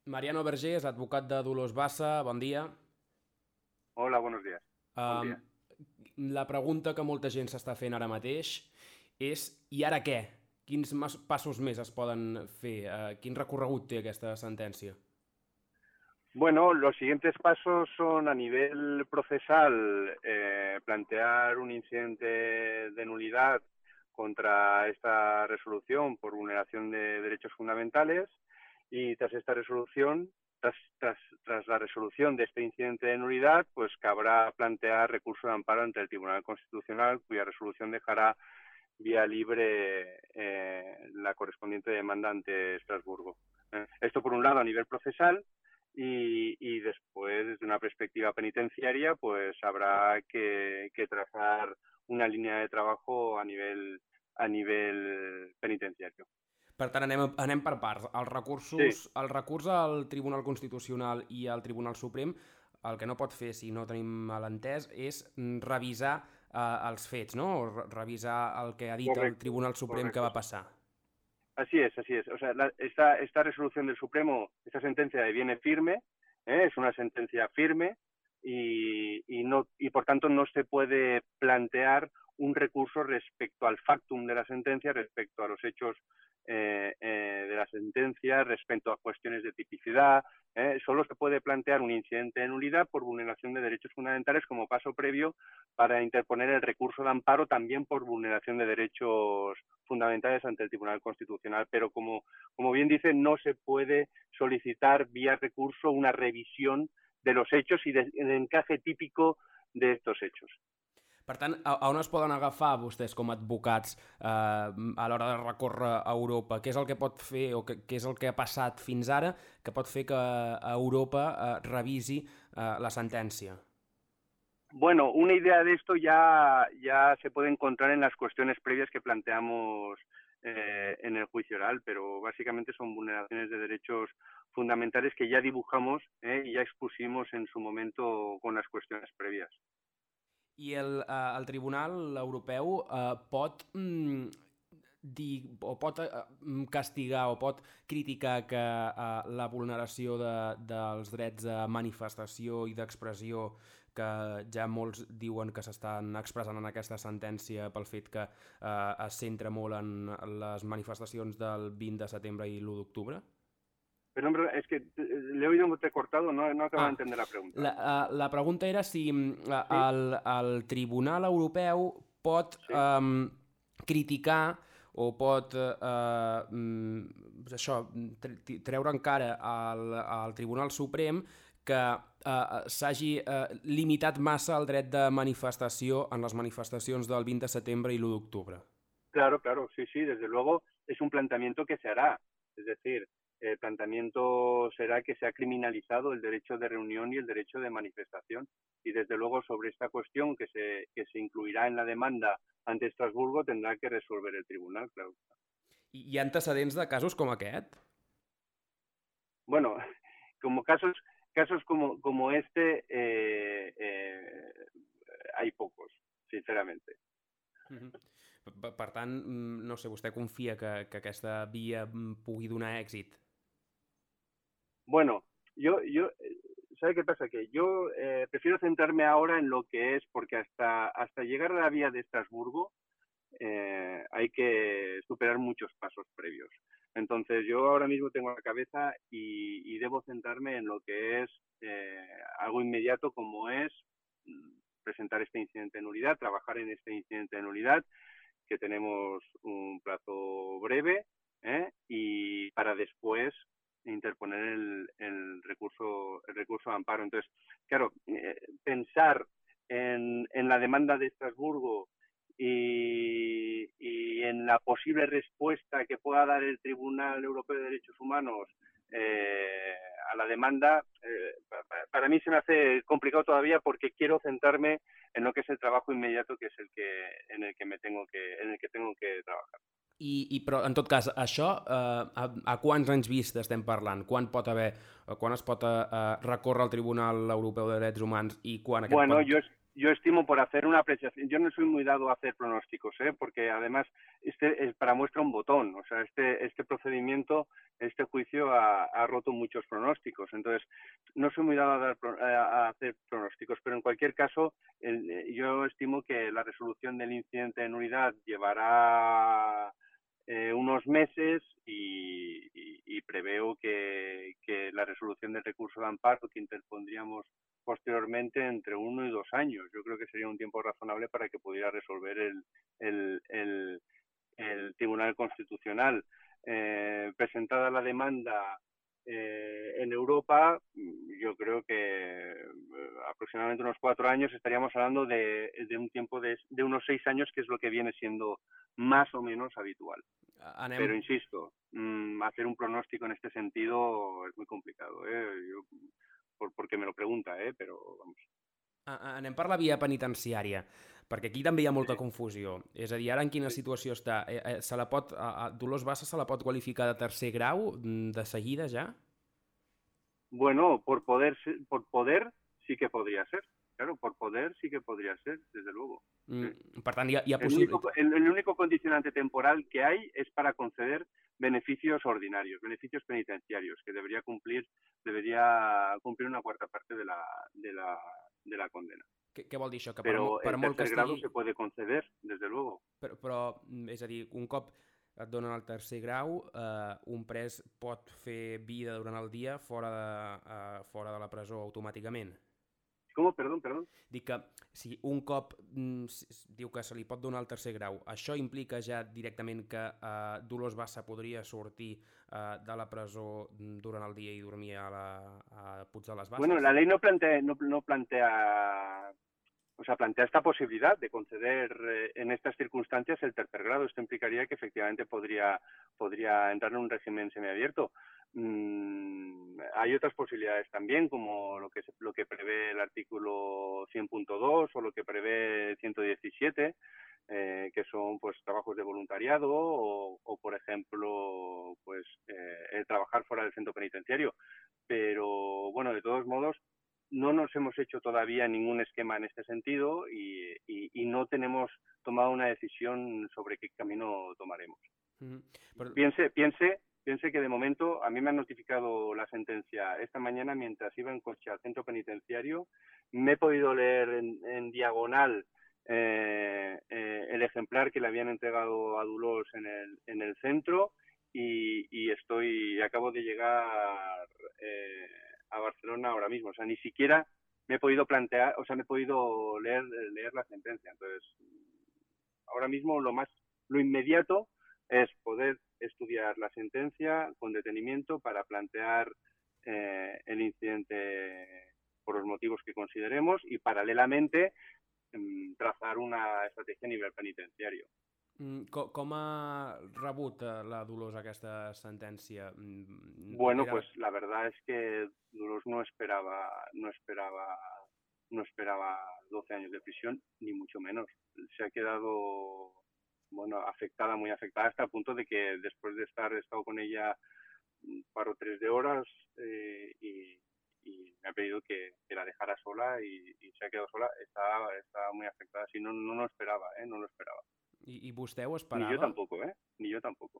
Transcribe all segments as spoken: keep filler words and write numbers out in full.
Mariano Vergés, advocat de Dolors Bassa, bon dia. Hola, buenos días. Bon Um, dia. la pregunta que molta gent s'està fent ara mateix és i ara què? Quins mas- passos més es poden fer? Uh, quin recorregut té aquesta sentència? Bueno, los siguientes pasos son a nivel procesal eh, plantear un incidente de nulidad contra esta resolución por vulneración de derechos fundamentales y tras esta resolución, tras, tras, tras la resolución de este incidente de nulidad, pues cabrá plantear recurso de amparo ante el Tribunal Constitucional, cuya resolución dejará vía libre eh, la correspondiente demanda ante Estrasburgo. Eh, esto por un lado a nivel procesal y, y después desde una perspectiva penitenciaria pues habrá que, que trazar una línea de trabajo a nivel, a nivel penitenciario. Per tant, anem, anem per parts. Els Sí, recursos, el recurs al Tribunal Constitucional i al Tribunal Suprem, el que no pot fer, si no tenim malentès, és mm, revisar eh, els fets, no? O re- revisar el que ha dit el correcto, Tribunal Suprem que correcto. va passar. Así es, así es. O sea, la, esta, esta resolución del Supremo, esta sentencia viene firme, ¿eh? Es una sentencia firme y, y, no, y por tanto no se puede plantear un recurso respecto al factum de la sentencia, respecto a los hechos eh, eh, de la sentencia, respecto a cuestiones de tipicidad. ¿eh? Solo se puede plantear un incidente de nulidad por vulneración de derechos fundamentales como paso previo para interponer el recurso de amparo también por vulneración de derechos fundamentales ante el Tribunal Constitucional. Pero como, como bien dice, no se puede solicitar vía recurso una revisión de los hechos y del de encaje típico de estos hechos. Per tant, a, a on es poden agafar vostès com a advocats eh, a l'hora de recórrer a Europa? Què és el que pot fer o què, què és el que ha passat fins ara que pot fer que a Europa eh, revisi eh, la sentència? Bueno, una idea de esto ya, ya se puede encontrar en las cuestiones previas que planteamos eh, en el juicio oral, pero básicamente son vulneraciones de derechos fundamentales que ya dibujamos eh, y ya expusimos en su momento con las cuestiones previas. I el, eh, el Tribunal Europeu eh, pot mm, dir, o pot eh, mm, castigar o pot criticar que eh, la vulneració de, dels drets de manifestació i d'expressió que ja molts diuen que s'estan expressant en aquesta sentència pel fet que eh, es centra molt en les manifestacions del vint de setembre i l'u d'octubre? Pero hombre, es que eh, le he oído un cortado, no, no acabo de Ah, entender la pregunta. la, uh, la pregunta era si mm, Sí, el, el Tribunal Europeu pot sí. um, criticar o pot uh, mm, això, tre- treure encara al, al Tribunal Suprem que uh, s'hagi uh, limitat massa el dret de manifestació en les manifestacions del vint de setembre i l'u d'octubre. Claro, claro, sí, sí, desde luego es un planteamiento que se hará. Es decir, el planteamiento será que se ha criminalizado el derecho de reunión y el derecho de manifestación. Y desde luego sobre esta cuestión que se, que se incluirá en la demanda ante Estrasburgo tendrá que resolver el tribunal, claro. I hi ha antecedents de casos com aquest? Bueno, como casos, casos como, como este eh, eh, hay pocos, sinceramente. Mm -hmm. Per, per tant, mm, no sé, vostè confia que, que aquesta via mm, pugui donar èxit? Bueno, yo, yo, ¿sabe qué pasa? Que yo eh, prefiero centrarme ahora en lo que es, porque hasta, hasta llegar a la vía de Estrasburgo eh, hay que superar muchos pasos previos. Entonces yo ahora mismo tengo la cabeza y, y debo centrarme en lo que es eh, algo inmediato como es mm, presentar este incidente de nulidad, trabajar en este incidente de nulidad, que tenemos un plazo breve, ¿eh? Y para después interponer el, el, recurso, el recurso de amparo. Entonces, claro, eh, pensar en, en la demanda de Estrasburgo y, y en la posible respuesta que pueda dar el Tribunal Europeo de Derechos Humanos eh, a la demanda, eh, para mí se me hace complicado todavía porque quiero centrarme en lo que es el trabajo inmediato, que es el que en el que me tengo que en el que tengo que trabajar. I, i però, en tot cas, això, eh, a, a quants anys vist estem parlant? Quan pot haver, eh, quan es pot eh, recórrer al Tribunal Europeu de Drets Humans i quan aquest Bueno, pot yo yo estimo, por hacer una apreciación, yo no soy muy dado a hacer pronósticos, ¿eh? Porque además este es para muestra un botón, o sea, este, este procedimiento, este juicio ha, ha roto muchos pronósticos, entonces no soy muy dado a, dar, a hacer pronósticos, pero en cualquier caso el, yo estimo que la resolución del incidente de nulidad llevará eh, unos meses y, y, y preveo que, que la resolución del recurso de amparo que interpondríamos posteriormente entre uno y dos años. Yo creo que sería un tiempo razonable para que pudiera resolver el, el, el, el Tribunal Constitucional. Eh, presentada la demanda eh, en Europa, yo creo que eh, aproximadamente unos cuatro años estaríamos hablando de, de un tiempo de, de unos seis años, que es lo que viene siendo más o menos habitual. Anem... Pero insisto, mmm, hacer un pronóstico en este sentido es muy complicado, ¿eh? Yo, por, porque me lo pregunta, ¿eh? Pero vamos. Anem per la via penitenciària, perquè aquí també hi ha molta confusió. És a dir, ara en quina situació està? Eh, eh, se la pot, a, a Dolors Bassa se la pot qualificar de tercer grau de seguida ja? Bueno, por poder, por poder sí que podría ser. Claro, por poder sí que podría ser, desde luego. Mm, sí. Per tant, hi ha, hi ha el, único, el, el único condicionante temporal que hay es para conceder beneficios ordinarios, beneficios penitenciarios, que debería cumplir, debería cumplir una cuarta parte de la, de la, de la condena. Què, què vol dir això? Que però per, per el molt tercer que grado estigui... se puede conceder, desde luego. Però, però, és a dir, un cop et donen el tercer grau, eh, un pres pot fer vida durant el dia fora de, eh, fora de la presó automàticament? Com? Perdó, perdó. Dic que si un cop mm, diu que se li pot donar el tercer grau, això implica ja directament que eh, Dolors Bassa podria sortir eh, de la presó durant el dia i dormir a, la, a Puig de les Basses? Bueno, la ley no plantea, no, no plantea, o sea, plantea esta posibilidad de conceder eh, en estas circunstancias el tercer grado. Esto implicaría que efectivamente podría, podría entrar en un régimen semiabierto. Mm, hay otras posibilidades también, como lo que, se, lo que prevé el artículo cien punto dos o lo que prevé ciento diecisiete, eh, que son pues trabajos de voluntariado o, o por ejemplo, pues eh, trabajar fuera del centro penitenciario. Pero bueno, de todos modos, no nos hemos hecho todavía ningún esquema en este sentido y, y, y no tenemos tomado una decisión sobre qué camino tomaremos. Mm-hmm. Pero... Piense, piense, piense que de momento a mí me han notificado la sentencia esta mañana mientras iba en coche al centro penitenciario. Me he podido leer en, en diagonal eh, eh, el ejemplar que le habían entregado a Dolors en el, en el centro y, y estoy, acabo de llegar eh, a Barcelona ahora mismo, o sea, ni siquiera me he podido plantear, o sea, me he podido leer, leer la sentencia. Entonces, ahora mismo lo más, lo inmediato es poder estudiar la sentencia con detenimiento para plantear eh, el incidente por los motivos que consideremos y paralelamente eh, trazar una estrategia a nivel penitenciario. Com, com ha rebut la Dolors aquesta sentència? Bueno, Era... pues la verdad es que Dolors no esperaba, no esperaba, no esperaba doce años de prisión, ni mucho menos. Se ha quedado, bueno, afectada, muy afectada, hasta el punto de que después de estar, he estado con ella un par o tres de horas eh, y, y me ha pedido que, que la dejara sola y, y se ha quedado sola. Está, está muy afectada, sí, no, no lo esperaba, eh, no lo esperaba. I, I vostè ho esperava? Ni jo tampoc, eh? Ni jo tampoc.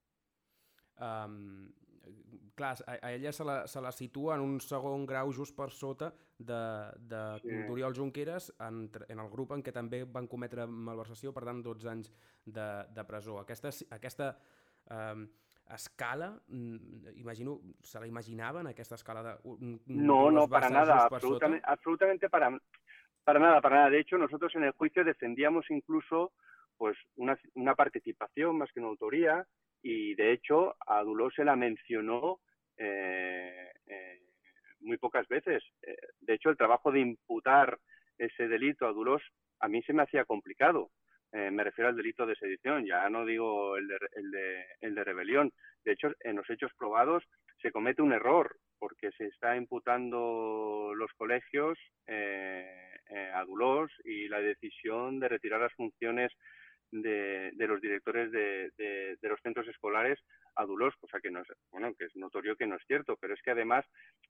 Um, clar, a, a ella se la, se la situa en un segon grau just per sota de, de sí. d'Oriol Junqueras en, en el grup en què també van cometre malversació, per tant dotze anys de, de presó. Aquesta, aquesta um, escala, imagino, se la imaginaven, aquesta escala de... Un, no, no, para nada, absolutamente, absolutamente para, para nada, para nada. De hecho, nosotros en el juicio defendíamos incluso pues una, una participación más que una autoría, y de hecho a Dolors se la mencionó eh, eh, muy pocas veces. Eh, de hecho, el trabajo de imputar ese delito a Dolors a mí se me hacía complicado. Eh, me refiero al delito de sedición, ya no digo el de, el, de, el de rebelión. De hecho, en los hechos probados se comete un error, porque se está imputando los colegios eh, eh, a Dolors y la decisión de retirar las funciones De, de los directores de, de, de los centros escolares a Dolors, cosa que no es, bueno, que es notorio que no es cierto, pero es que además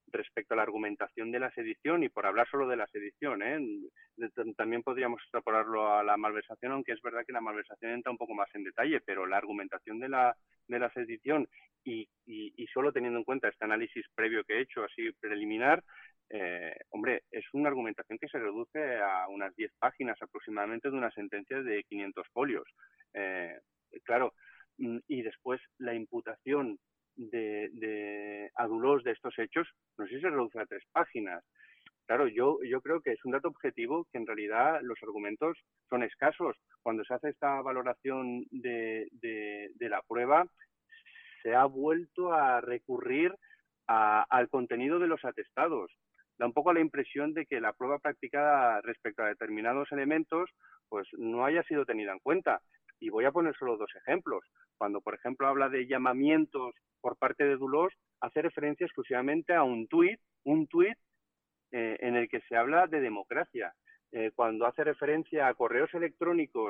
respecto a la argumentación de la sedición, y por hablar solo de la sedición, ¿eh? También podríamos extrapolarlo a la malversación, aunque es verdad que la malversación entra un poco más en detalle, pero la argumentación de la, de la sedición y, y, y solo teniendo en cuenta este análisis previo que he hecho, así preliminar, eh, hombre, es una argumentación que se reduce a unas diez páginas aproximadamente de una sentencia de quinientos folios. Eh, claro, y después la imputación de, de a Dulós de estos hechos, no sé si se reduce a tres páginas. Claro, yo, yo creo que es un dato objetivo que en realidad los argumentos son escasos. Cuando se hace esta valoración de, de, de la prueba, se ha vuelto a recurrir a, al contenido de los atestados. Da un poco la impresión de que la prueba practicada respecto a determinados elementos pues no haya sido tenida en cuenta. Y voy a poner solo dos ejemplos. Cuando, por ejemplo, habla de llamamientos por parte de Dulós, hace referencia exclusivamente a un tuit, un tuit eh, en el que se habla de democracia. Eh, cuando hace referencia a correos electrónicos,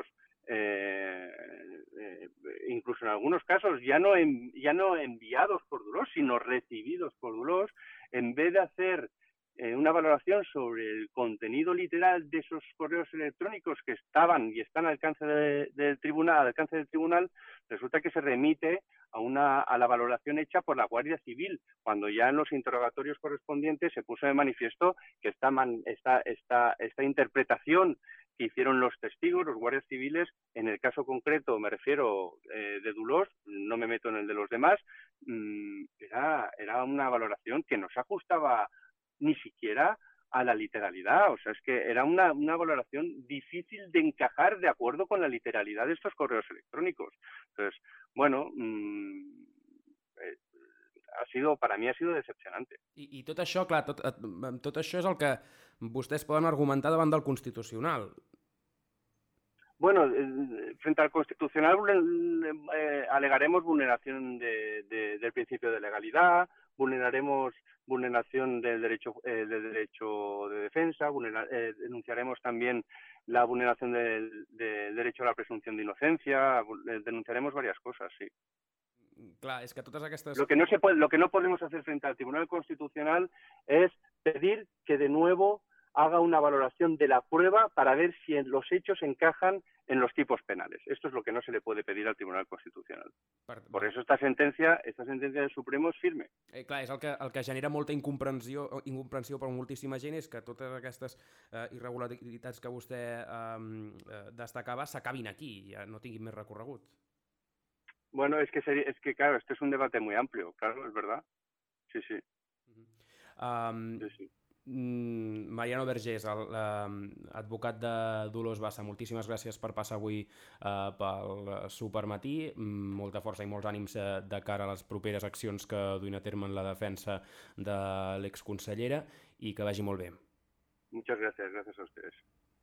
eh, eh, incluso en algunos casos ya no, en, ya no enviados por Dulós, sino recibidos por Dulós, en vez de hacer eh, una valoración sobre el contenido literal de esos correos electrónicos que estaban y están al alcance de, del tribunal, al alcance del tribunal, resulta que se remite a, una, a la valoración hecha por la Guardia Civil, cuando ya en los interrogatorios correspondientes se puso de manifiesto que esta, man, esta, esta, esta interpretación que hicieron los testigos, los guardias civiles, en el caso concreto me refiero eh, de Dulós, no me meto en el de los demás, mmm, era, era una valoración que no se ajustaba ni siquiera a la literalidad, o sea, es que era una, una valoración difícil de encajar de acuerdo con la literalidad de estos correos electrónicos. Entonces, bueno, mmm, eh, ha sido, para mi ha sido decepcionante. I, i tot això, clar, tot, tot això és el que vostès poden argumentar davant del Constitucional. Bueno, eh, frente al Constitucional eh, alegaremos vulneración de, de, del principio de legalidad, vulneraremos vulneración del derecho, eh, del derecho de defensa, vulnerar, eh, denunciaremos también la vulneración del, del derecho a la presunción de inocencia, eh, denunciaremos varias cosas, sí. Clar, és que totes aquestes... Lo que no se puede, lo que no podemos hacer frente al Tribunal Constitucional es pedir que de nuevo haga una valoración de la prueba para ver si los hechos encajan en los tipos penales. Esto es lo que no se le puede pedir al Tribunal Constitucional. Per, Por eso esta sentencia, esta sentencia del Supremo és firme. Eh, clar, és el que, el que genera molta incomprensió, incomprensió per moltíssima gent, és que totes aquestes eh, irregularitats que vostè eh, destacava s'acabin aquí, ja no tinguin més recorregut. Bueno, es que, sería, es que claro, este es un debate muy amplio, claro, es verdad. Sí, sí. Uh-huh. um, sí, sí. Mariano Vergés, advocat de Dolors Bassa, moltíssimes gràcies per passar avui eh, pel Supermatí. Molta força i molts ànims eh, de cara a les properes accions que duin a terme en la defensa de l'exconsellera i que vagi molt bé. Muchas gracias, gracias a ustedes.